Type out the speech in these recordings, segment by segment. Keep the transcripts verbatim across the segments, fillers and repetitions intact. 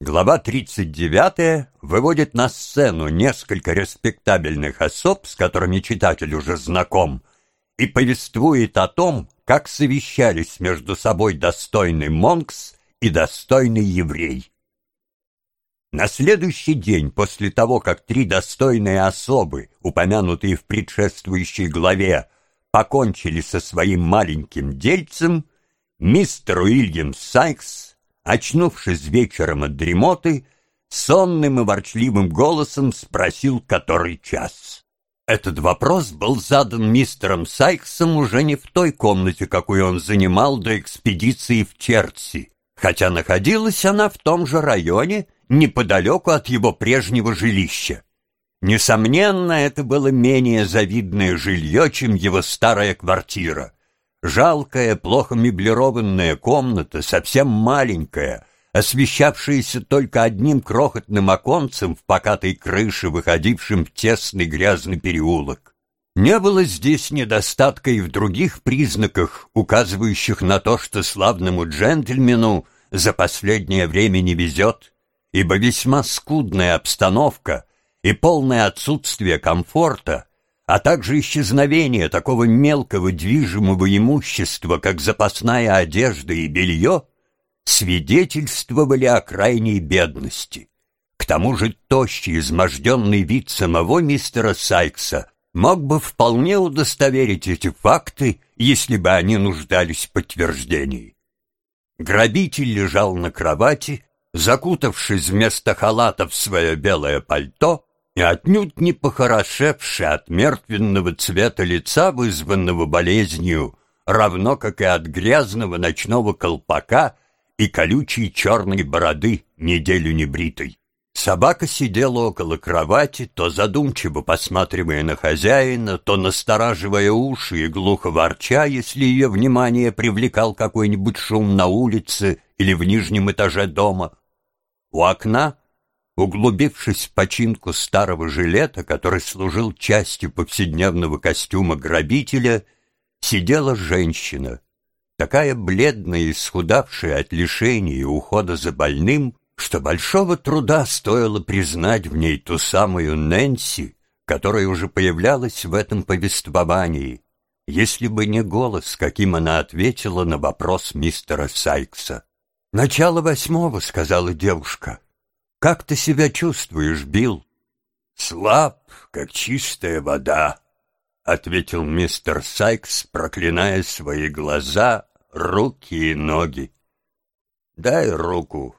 Глава тридцать девятая выводит на сцену несколько респектабельных особ, с которыми читатель уже знаком, и повествует о том, как совещались между собой достойный Монкс и достойный еврей. На следующий день после того, как три достойные особы, упомянутые в предшествующей главе, покончили со своим маленьким дельцем, мистер Уильям Сайкс, очнувшись вечером от дремоты, сонным и ворчливым голосом спросил, который час. Этот вопрос был задан мистером Сайксом уже не в той комнате, какую он занимал до экспедиции в Черси, хотя находилась она в том же районе, неподалеку от его прежнего жилища. Несомненно, это было менее завидное жилье, чем его старая квартира. Жалкая, плохо меблированная комната, совсем маленькая, освещавшаяся только одним крохотным оконцем в покатой крыше, выходившим в тесный грязный переулок. Не было здесь недостатка и в других признаках, указывающих на то, что славному джентльмену за последнее время не везет, ибо весьма скудная обстановка и полное отсутствие комфорта, а также исчезновение такого мелкого движимого имущества, как запасная одежда и белье, свидетельствовали о крайней бедности. К тому же тощий, изможденный вид самого мистера Сайкса мог бы вполне удостоверить эти факты, если бы они нуждались в подтверждении. Грабитель лежал на кровати, закутавшись вместо халата в свое белое пальто, и отнюдь не похорошевший от мертвенного цвета лица, вызванного болезнью, равно как и от грязного ночного колпака и колючей черной бороды, неделю небритой. Собака сидела около кровати, то задумчиво посматривая на хозяина, то настораживая уши и глухо ворча, если ее внимание привлекал какой-нибудь шум на улице или в нижнем этаже дома. У окна, углубившись в починку старого жилета, который служил частью повседневного костюма грабителя, сидела женщина, такая бледная и исхудавшая от лишений и ухода за больным, что большого труда стоило признать в ней ту самую Нэнси, которая уже появлялась в этом повествовании, если бы не голос, каким она ответила на вопрос мистера Сайкса. «Начало восьмого», — сказала девушка. «Как ты себя чувствуешь, Билл?» «Слаб, как чистая вода», — ответил мистер Сайкс, проклиная свои глаза, руки и ноги. «Дай руку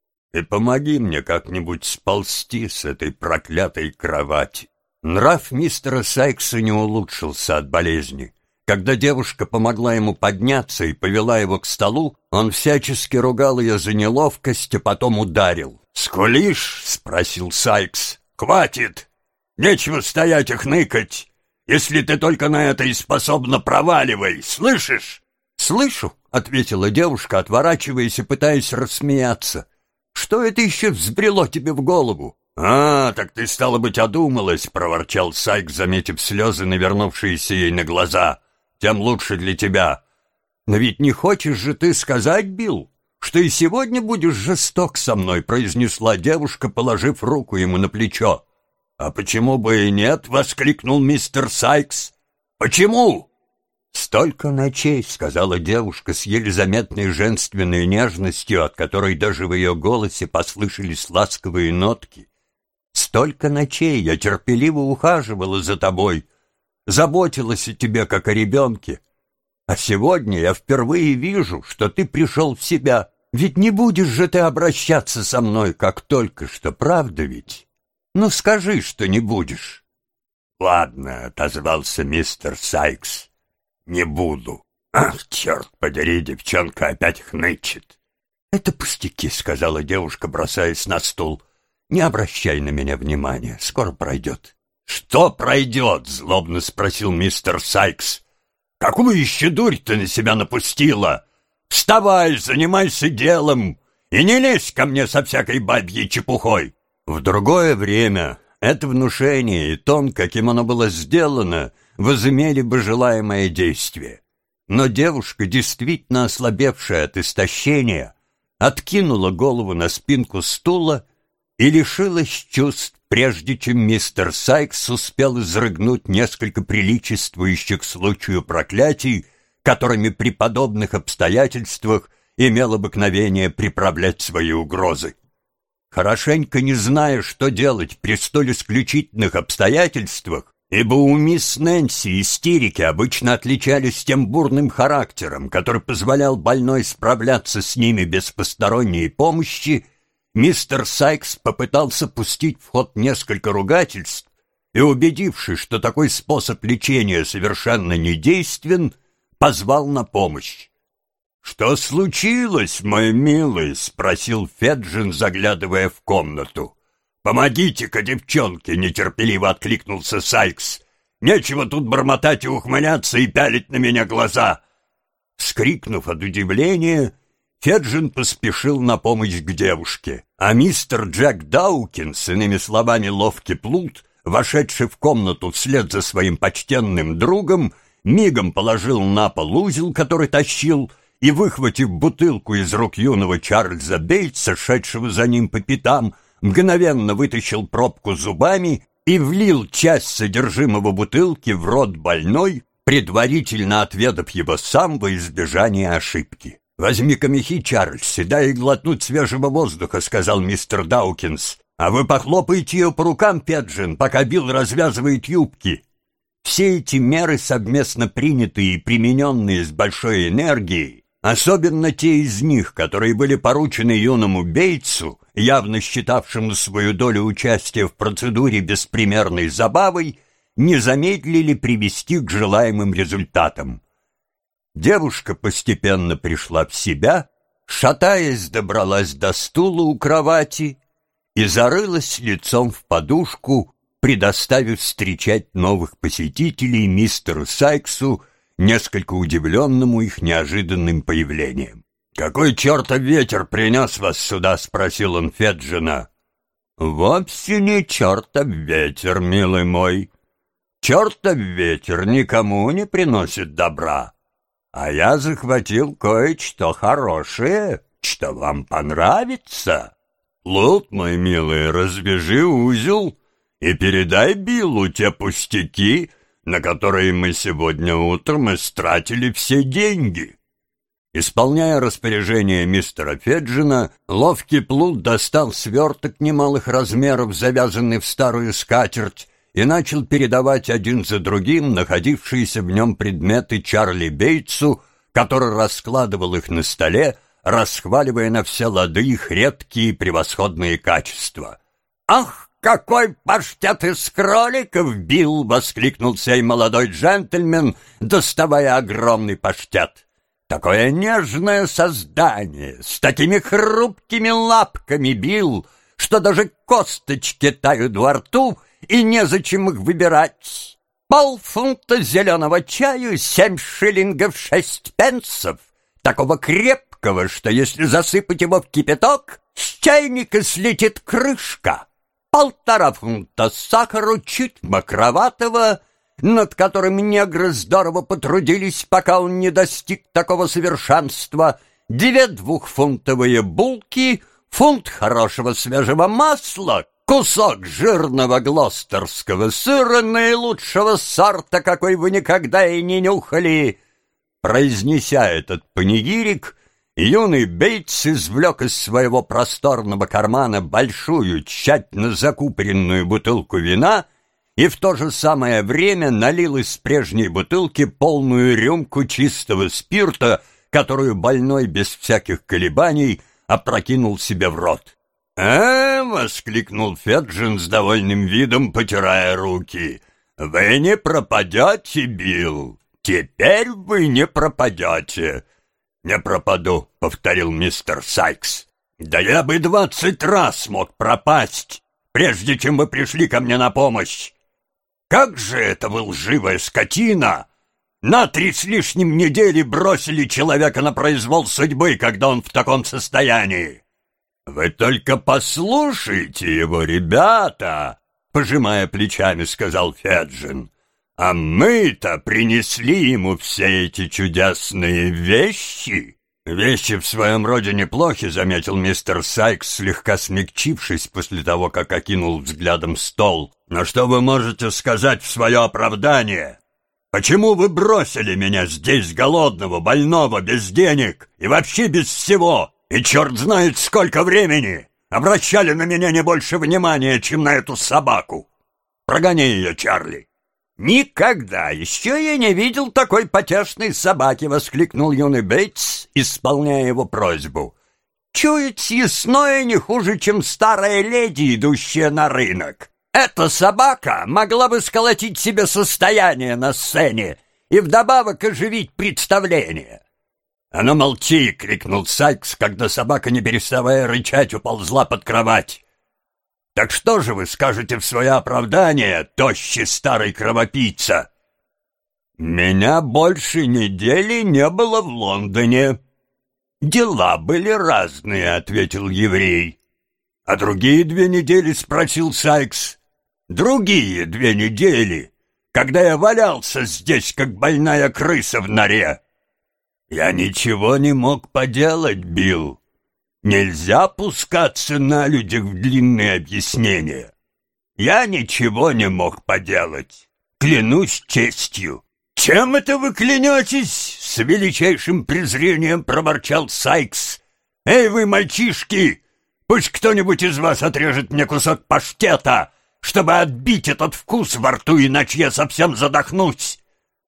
и помоги мне как-нибудь сползти с этой проклятой кровати». Нрав мистера Сайкса не улучшился от болезни. Когда девушка помогла ему подняться и повела его к столу, он всячески ругал ее за неловкость, а потом ударил. «Скулишь?» — спросил Сайкс. «Хватит! Нечего стоять и хныкать! Если ты только на это и способна, проваливай! Слышишь?» «Слышу!» — ответила девушка, отворачиваясь и пытаясь рассмеяться. «Что это еще взбрело тебе в голову?» «А, так ты, стало быть, одумалась!» — проворчал Сайкс, заметив слезы, навернувшиеся ей на глаза. «Тем лучше для тебя!» «Но ведь не хочешь же ты сказать, Билл, что и сегодня будешь жесток со мной», — произнесла девушка, положив руку ему на плечо. «А почему бы и нет?» — воскликнул мистер Сайкс. «Почему?» «Столько ночей», — сказала девушка с еле заметной женственной нежностью, от которой даже в ее голосе послышались ласковые нотки. «Столько ночей я терпеливо ухаживала за тобой, заботилась о тебе, как о ребенке. А сегодня я впервые вижу, что ты пришел в себя. Ведь не будешь же ты обращаться со мной, как только что, правда ведь? Ну скажи, что не будешь». «Ладно», — отозвался мистер Сайкс, — «не буду». «Ах, черт подери, девчонка опять хнычет». «Это пустяки», — сказала девушка, бросаясь на стул. «Не обращай на меня внимания, скоро пройдет». «Что пройдет?» — злобно спросил мистер Сайкс. «Какую еще дурь ты на себя напустила? Вставай, занимайся делом и не лезь ко мне со всякой бабьей чепухой». В другое время это внушение и тон, каким оно было сделано, возымели бы желаемое действие. Но девушка, действительно ослабевшая от истощения, откинула голову на спинку стула и лишилась чувств, прежде чем мистер Сайкс успел изрыгнуть несколько приличествующих случаю проклятий, которыми при подобных обстоятельствах имел обыкновение приправлять свои угрозы. Хорошенько не зная, что делать при столь исключительных обстоятельствах, ибо у мисс Нэнси истерики обычно отличались тем бурным характером, который позволял больной справляться с ними без посторонней помощи, мистер Сайкс попытался пустить в ход несколько ругательств и, убедившись, что такой способ лечения совершенно недействен, позвал на помощь. «Что случилось, мой милый?» — спросил Феджин, заглядывая в комнату. «Помогите-ка, девчонке!» — нетерпеливо откликнулся Сайкс. «Нечего тут бормотать и ухмыляться и пялить на меня глаза!» Вскрикнув от удивления, Феджин поспешил на помощь к девушке, а мистер Джек Даукинс, иными словами ловкий плут, вошедший в комнату вслед за своим почтенным другом, мигом положил на пол узел, который тащил, и, выхватив бутылку из рук юного Чарльза Бейтса, шедшего за ним по пятам, мгновенно вытащил пробку зубами и влил часть содержимого бутылки в рот больной, предварительно отведав его сам во избежание ошибки. «Возьми-ка мехи, Чарльз, и дай глотнуть свежего воздуха», — сказал мистер Даукинс. «А вы похлопайте ее по рукам, Феджин, пока Билл развязывает юбки». Все эти меры, совместно принятые и примененные с большой энергией, особенно те из них, которые были поручены юному Бейтсу, явно считавшему свою долю участия в процедуре беспримерной забавой, не замедлили привести к желаемым результатам. Девушка постепенно пришла в себя, шатаясь, добралась до стула у кровати и зарылась лицом в подушку, предоставив встречать новых посетителей мистеру Сайксу, несколько удивленному их неожиданным появлением. «Какой чертов ветер принес вас сюда?» — спросил он Феджина. «Вовсе не чертов ветер, милый мой. Чертов ветер никому не приносит добра. А я захватил кое-что хорошее, что вам понравится. Лут, мой милый, развяжи узел и передай Биллу те пустяки, на которые мы сегодня утром истратили все деньги». Исполняя распоряжение мистера Феджина, ловкий плут достал сверток немалых размеров, завязанный в старую скатерть, и начал передавать один за другим находившиеся в нем предметы Чарли Бейтсу, который раскладывал их на столе, расхваливая на все лады их редкие и превосходные качества. «Ах, какой паштет из кроликов, Билл!» — воскликнул сей молодой джентльмен, доставая огромный паштет. «Такое нежное создание, с такими хрупкими лапками, Билл, что даже косточки тают во рту, и незачем их выбирать. Полфунта зеленого чаю, семь шиллингов шесть пенсов, такого крепкого, что если засыпать его в кипяток, с чайника слетит крышка. Полтора фунта сахару, чуть мокроватого, над которым негры здорово потрудились, пока он не достиг такого совершенства, две двухфунтовые булки, фунт хорошего свежего масла, кусок жирного глостерского сыра наилучшего сорта, какой вы никогда и не нюхали. Произнеся этот панигирик, юный Бейтс извлек из своего просторного кармана большую, тщательно закупоренную бутылку вина и в то же самое время налил из прежней бутылки полную рюмку чистого спирта, которую больной без всяких колебаний опрокинул себе в рот. «Э!» — воскликнул Феджин с довольным видом, потирая руки. «Вы не пропадете, Билл! Теперь вы не пропадете!» «Не пропаду», — повторил мистер Сайкс. «Да я бы двадцать раз мог пропасть, прежде чем вы пришли ко мне на помощь! Как же это вы, лживая скотина! На три с лишним недели бросили человека на произвол судьбы, когда он в таком состоянии! Вы только послушайте его, ребята!» — пожимая плечами, сказал Феджин. «А мы-то принесли ему все эти чудесные вещи, «Вещи в своем роде неплохи», — заметил мистер Сайкс, слегка смягчившись после того, как окинул взглядом стол. «Но что вы можете сказать в свое оправдание? Почему вы бросили меня здесь голодного, больного, без денег и вообще без всего? И черт знает сколько времени! Обращали на меня не больше внимания, чем на эту собаку. Прогони ее, Чарли!» «Никогда еще я не видел такой потешной собаки!» — воскликнул юный Бейтс, исполняя его просьбу. «Чует съестное не хуже, чем старая леди, идущая на рынок. Эта собака могла бы сколотить себе состояние на сцене и вдобавок оживить представление». «А ну молчи!» — крикнул Сайкс, когда собака, не переставая рычать, уползла под кровать. «Так что же вы скажете в свое оправдание, тощий старый кровопийца?» «Меня больше недели не было в Лондоне. Дела были разные», — ответил еврей. «А другие две недели?» — спросил Сайкс. «Другие две недели, когда я валялся здесь, как больная крыса в норе. Я ничего не мог поделать, Билл. Нельзя пускаться на людях в длинные объяснения. Я ничего не мог поделать, клянусь честью». «Чем это вы клянетесь?» — с величайшим презрением проворчал Сайкс. «Эй вы, мальчишки, пусть кто-нибудь из вас отрежет мне кусок паштета, чтобы отбить этот вкус во рту, иначе я совсем задохнусь.